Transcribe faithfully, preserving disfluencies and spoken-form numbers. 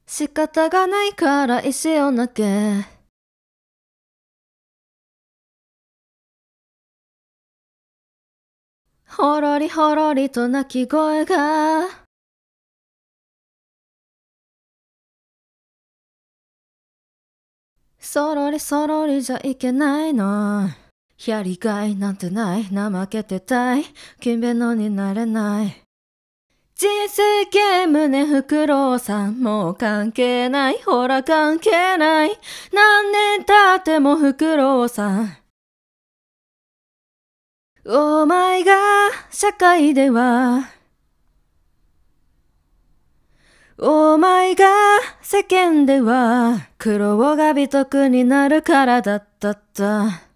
仕方がないから石を投げ、ほろりほろりと鳴き声が、そろりそろりじゃいけないの。やりがいなんてない、怠けてたい、君のになれない。人生ゲームね、フクロウさんもう関係ない、ほら関係ない、何年経ってもフクロウさん。お前が社会では、お前が世間では、苦労が美徳になるからだったった。